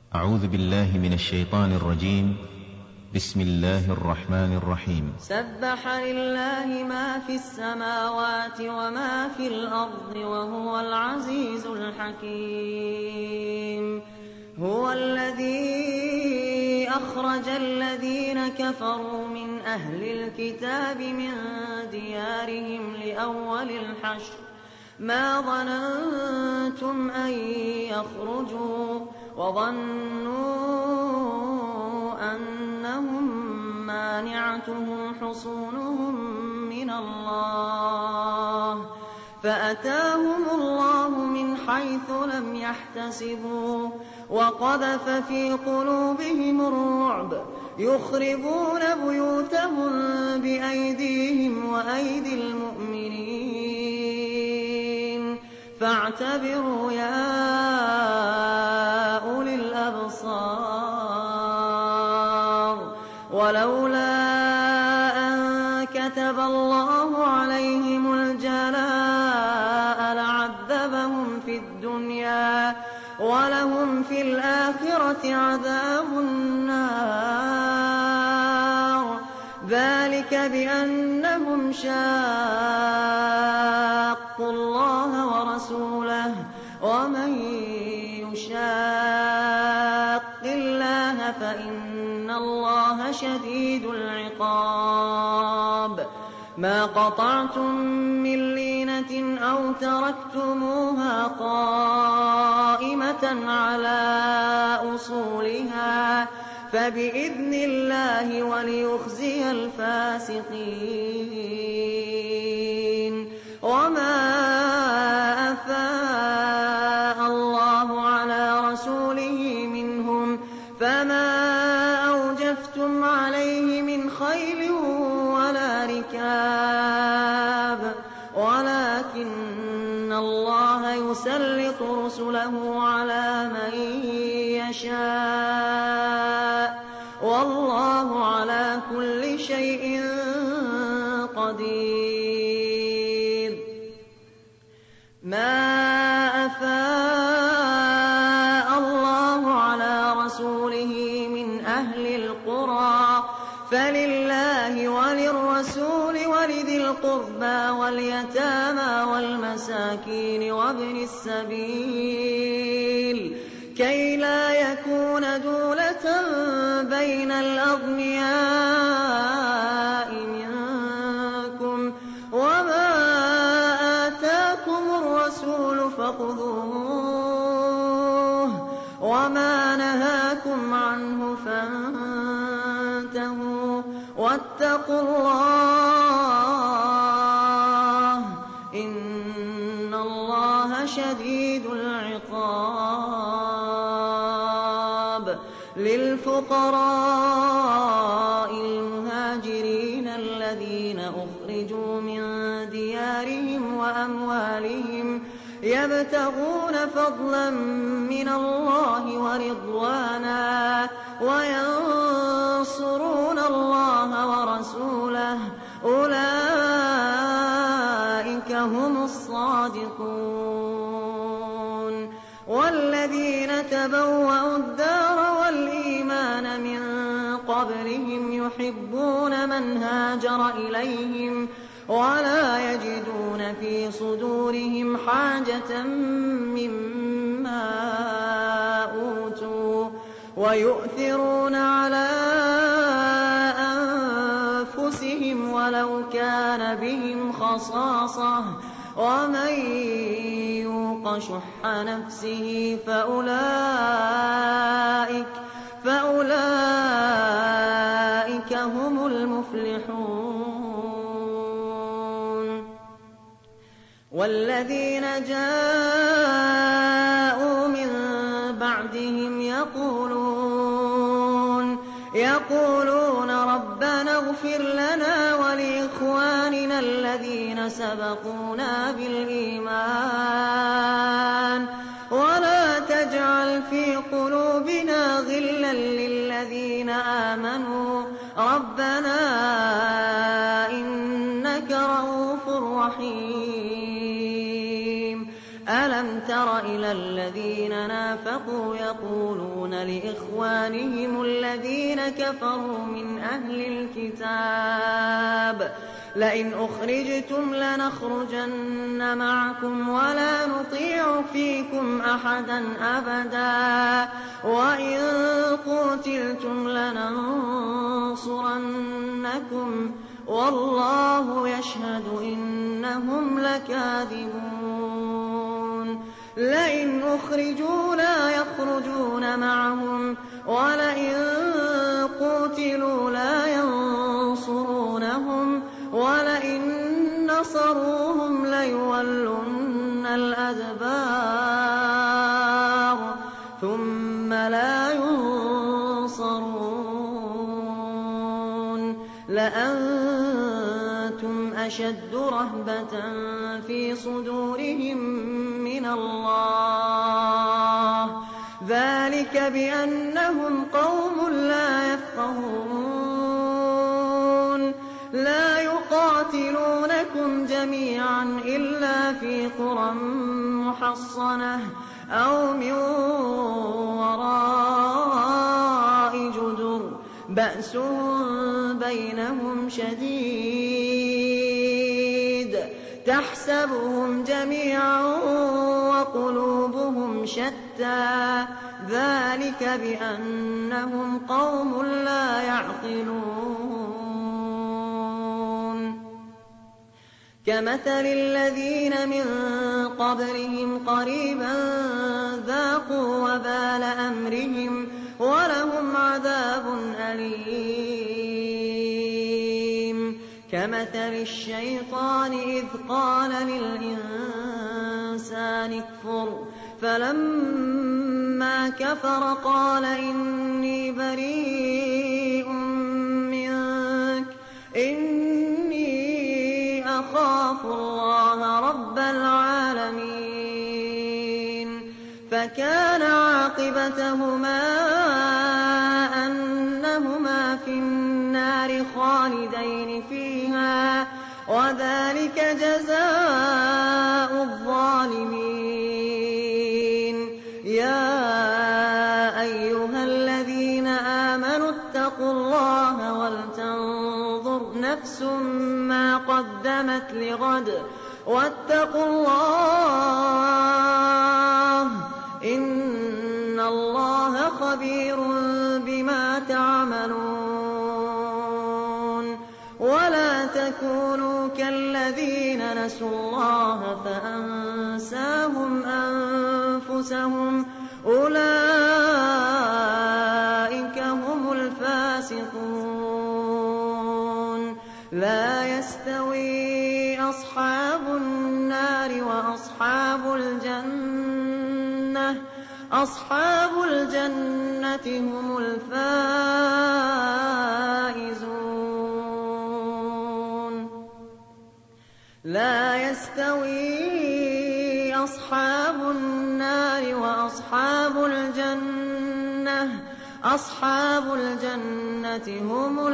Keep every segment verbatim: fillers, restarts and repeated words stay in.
أعوذ بالله من الشيطان الرجيم. بسم الله الرحمن الرحيم. سبح لله ما في السماوات وما في الأرض وهو العزيز الحكيم. هو الذي أخرج الذين كفروا من أهل الكتاب من ديارهم لأول الحشر ما ظننتم أن يخرجوا وظنوا أنهم مانعتهم حصونهم من الله فأتاهم الله من حيث لم يحتسبوا وقذف في قلوبهم الرعب يخربون بيوتهم بأيديهم وأيدي المؤمنين فاعتبروا يا أولي الأبصار. ولولا أن كتب الله عليهم الجلاء لعذبهم في الدنيا ولهم في الآخرة عذاب النار ذلك بأنهم شاقوا الله ورسوله ومن يشاق الله فإن الله شديد العقاب. ما قطعتم من لينة أو تركتموها قائمة على أصولها فبإذن الله وليخزي الفاسقين. وما أفاء الله على رسوله منهم فما أوجفتم عليه من خيل ولا ركاب ولكن الله يسلط رسله على من يشاء والله على كل شيء قدير. ما أفاء الله على رسوله من أهل القرى فلله وللرسول ولذي القربى واليتامى والمساكين وابن السبيل كي لا يكون دولة بين الأغنياء منكم وما آتاكم الرسول فخذوه وما نهاكم عنه فانتهوا واتقوا الله إن الله شديد العقاب. للفقراء المهاجرين الذين أخرجوا من ديارهم وأموالهم يبتغون فضلا من الله ورضوانا وينصرون الله ورسوله أولئك هم الصادقون. والذين تبوأوا الدار والإيمان من قبلهم يحبون من هاجر إليهم ولا يجدون في صدورهم حاجة مما أوتوا ويؤثرون على أنفسهم ولو كان بهم خصاصة ومن يوق شح نفسه فأولئك, فأولئك هم المفلحون. والذين جاءوا من بعدهم يقولون, يقولون ربنا اغفر لنا ولإخواننا الذين سبقونا بالإيمان ولا تجعل في قلوبنا غلا للذين آمنوا ربنا إنك رؤوف رحيم. ألم تر تر إلى الذين نافقوا يقولون لإخوانهم الذين كفروا من أهل الكتاب لئن أخرجتم لنخرجن معكم ولا نطيع فيكم أحدا أبدا وإن قتلتم لننصرنكم والله يشهد إنهم لكاذبون لئن أخرجوا لا يخرجون معهم ولئن قتلوا لا ينصرونهم ولئن نصروهم ليولن الأدبار ثم لا ينصرون لأنتم أشد رهبة في صدورهم من الله ذلك بأنهم قوم لا يفقهون لا يقاتلونكم جميعا إلا في قرى محصنة أو من وراء جدر بأس بينهم شديد تحسبهم جميعا وقلوبهم شتى ذلك بأنهم قوم لا يعقلون كمثل الذين من قبلهم قريبا ذاقوا وبال أمرهم ولهم عذاب أليم كمثل الشيطان إذ قال للإنسان اكفر فلما كفر قال إني بريء منك إني أخاف الله رب العالمين فكان عاقبتهما أنهما في النار خالدين فيها وذلك جزاء الظالمين يا أيها الذين آمنوا اتقوا الله ولتنظر نفس ما قدمت لغد واتقوا الله إن الله خبير بما تعملون ولا تكونوا كالذين نسوا الله فأنساهم أنفسهم أولئك هم الفاسقون لا يستوي أصحاب النار وأصحاب الجنة أصحاب الجنة هم الفائزون لا يستوي أصحاب النار وأصحاب الجنة أصحاب الجنة هم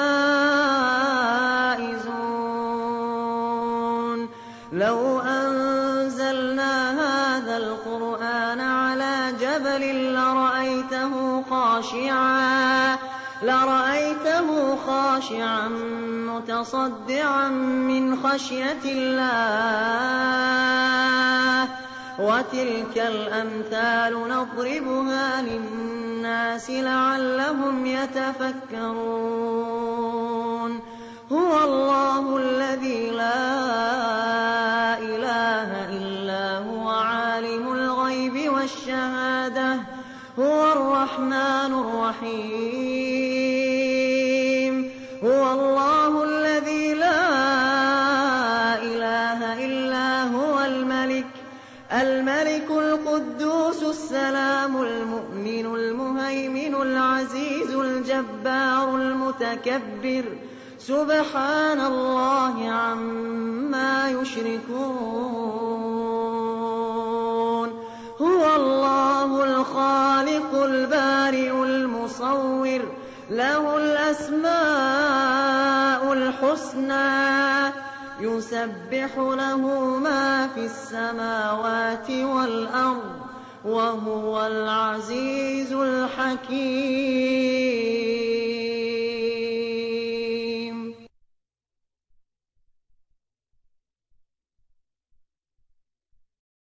الفائزون لو أنزلنا هذا القرآن على جبل لرأيته خاشعا لرأيته خاشعا متصدعا من خشية الله وتلك الأمثال نضربها للناس لعلهم يتفكرون هو الله الذي لا إله إلا هو عالم الغيب والشهادة هو الرحمن الرحيم هو الله الذي لا إله إلا هو الملك الملك القدوس السلام المؤمن المهيمن العزيز الجبار المتكبر سبحان الله عما يشركون هو الله الخالق البارئ المصور له الأسماء الحسنى يُسَبِّحُ لَهُ مَا فِي السَّمَاوَاتِ وَالْأَرْضِ ۖ وَهُوَ الْعَزِيزُ الْحَكِيمُ.